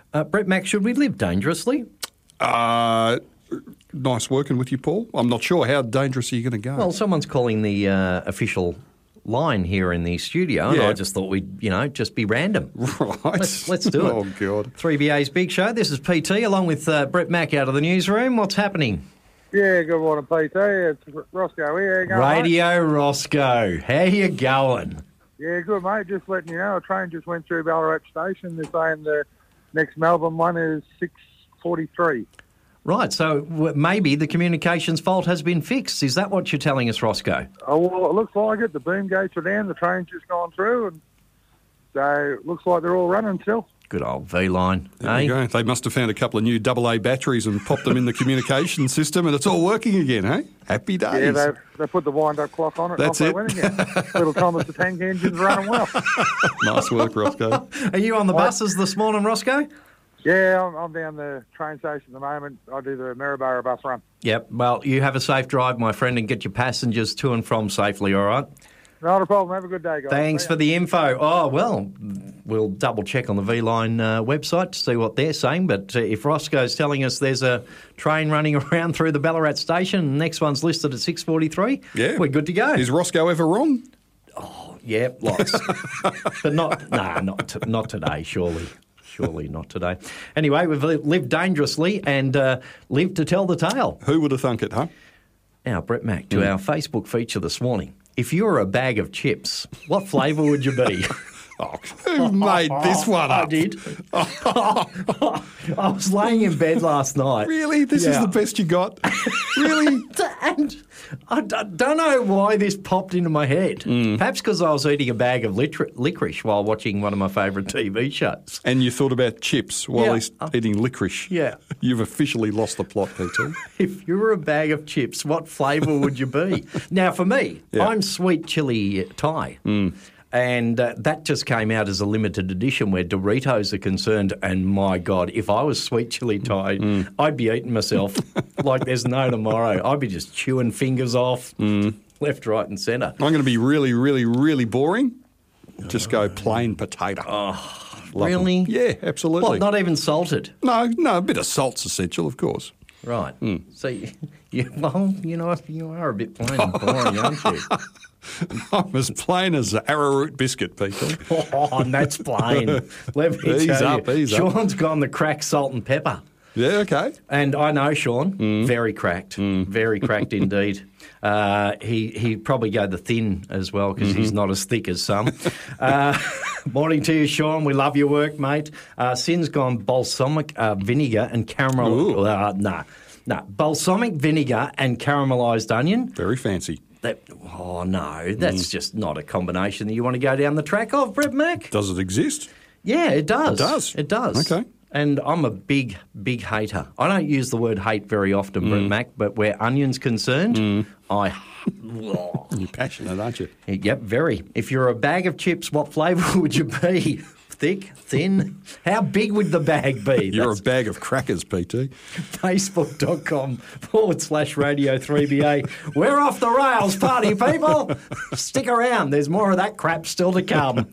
Brett Mack, should we live dangerously? Nice working with you, Paul. I'm not sure how dangerous are you going to go. Well, someone's calling the official line here in the studio, and I just thought we'd, just be random. Right. Let's do it. Oh, God. 3BA's Big Show. This is PT, along with Brett Mack out of the newsroom. What's happening? Yeah, good morning, PT. It's Roscoe here. How you going, Radio mate? Roscoe. How you going? Yeah, good, mate. Just letting you know, a train just went through Ballarat Station. They're saying the next Melbourne one is 6:43. Right, so maybe the communications fault has been fixed. Is that what you're telling us, Roscoe? Oh, well, it looks like it. The boom gates are down. The train's just gone through, and so it looks like they're all running still. Good old V-line. There you go. They must have found a couple of new AA batteries and popped them in the communication system, and it's all working again, eh? Happy days. Yeah, they put the wind-up clock on it. That's and it. off they went again. Little Thomas the Tank Engine's running well. Nice work, Roscoe. Are you on the buses this morning, Roscoe? Yeah, I'm down the train station at the moment. I do the Maryborough bus run. Yep. Well, you have a safe drive, my friend, and get your passengers to and from safely, all right? Not a problem. Have a good day, guys. Thanks for the info. Oh, well, we'll double-check on the V-Line website to see what they're saying, but if Roscoe's telling us there's a train running around through the Ballarat station and the next one's listed at 6:43, we're good to go. Is Roscoe ever wrong? Oh, yeah, lots. But not today, surely. Surely not today. Anyway, we've lived dangerously and lived to tell the tale. Who would have thunk it, huh? Now, Brett Mack, to our Facebook feature this morning. If you were a bag of chips, what flavour would you be? Who made this one up? I did. I was laying in bed last night. Really? This is the best you got? Really? And I don't know why this popped into my head. Perhaps because I was eating a bag of licorice while watching one of my favourite TV shows. And you thought about chips while he's eating licorice. Yeah. You've officially lost the plot, PT. If you were a bag of chips, what flavour would you be? Now, for me, I'm sweet chili Thai. And that just came out as a limited edition where Doritos are concerned. And my God, if I was sweet chili Thai, I'd be eating myself like there's no tomorrow. I'd be just chewing fingers off left, right and centre. I'm going to be really, really, really boring. Just go plain potato. Really? Yeah, absolutely. What, not even salted? No, a bit of salt's essential, of course. Right. So, you are a bit plain and boring, aren't you? I'm as plain as an arrowroot biscuit, Peter. Oh, and that's plain. Let me tell you. Sean's gone the cracked salt and pepper. Yeah, okay. And I know Sean, very cracked indeed. He probably go the thin as well because he's not as thick as some. Morning to you, Sean. We love your work, mate. Sin's gone balsamic vinegar and caramel. Balsamic vinegar and caramelised onion. Very fancy. That's just not a combination that you want to go down the track of, Brett Mack. Does it exist? Yeah, it does. It does? Okay. And I'm a big, big hater. I don't use the word hate very often, Brett Mack, but where onion's concerned, You're passionate, aren't you? Yep, very. If you're a bag of chips, what flavour would you be? Thick, thin? How big would the bag be? You're a bag of crackers, PT. Facebook.com/Radio3BA. We're off the rails, party people. Stick around. There's more of that crap still to come.